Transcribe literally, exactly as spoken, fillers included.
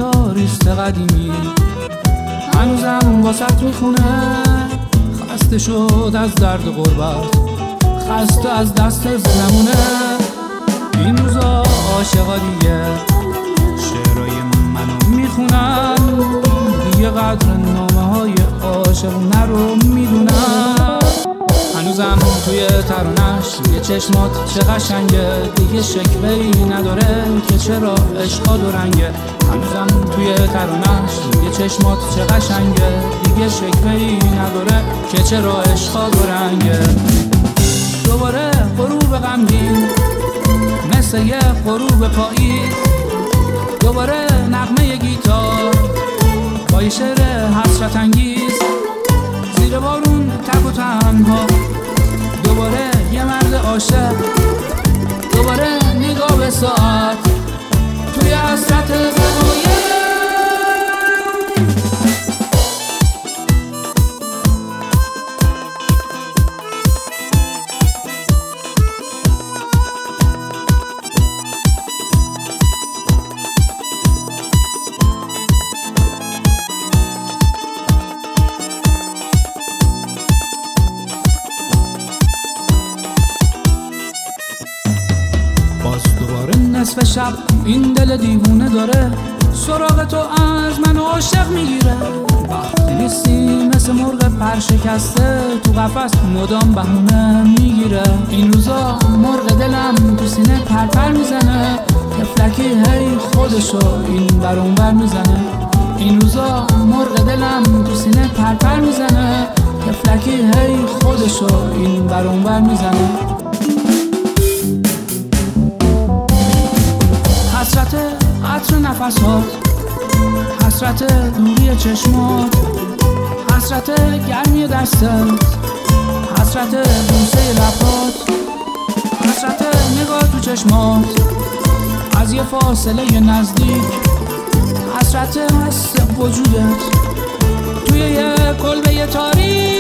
گیتاریست قدیمی هنوزم واسط میخونه، خسته شد از درد غربت، خسته از دست زمونه. این روزا عاشقا دیگه شعرهای منو میخونن، دیگه قدر نامه های عاشقونه رو میدونن. هنوزم توی ترانش یه چشمات چه قشنگه، دیگه شکوه‌ای نداره که چرا عشقا دو رنگه. هنوزم توی ترانش یه چشمات چه قشنگه، دیگه شکوه‌ای نداره که چرا عشقا دو رنگه. دوباره غروب غمگین مثل یه غروب پاییز، دوباره نغمه گیتار با یه شعر حسرت انگیز، زیر بارون تک و تنها دوباره یه مرد عاشق، دوباره نگاه به ساعت توی حسرت غمایه. نصف شب این دل دیوونه داره سراغ تو از من عاشق میگیره. وقتی نیستی مثل مرغ پرشکسته تو قفس مدام بهونه میگیره. این روزا مرغ دلم تو سینه پرپر میزنه، تفلکی هی خودشو این بر اون بر میزنه. این روزا مرغ دلم تو سینه پرپر میزنه، تفلکی هی خودشو این بر اون بر میزنه. حسرت عطر نفسات، حسرت دوری چشمات، حسرت گرمی دستت، حسرت بوسه لبات، حسرت نگاه تو چشمات از یه فاصله نزدیک، حسرت حس وجودت توی یه کلبه تاریک.